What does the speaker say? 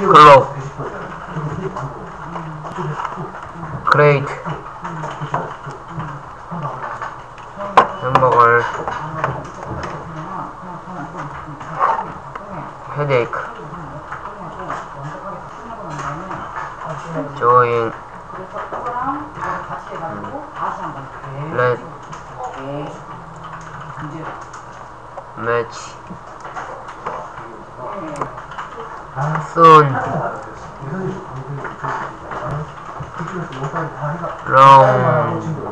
클럽 그레이트 햄버거 헤데이크 조인 렛 매치 soon long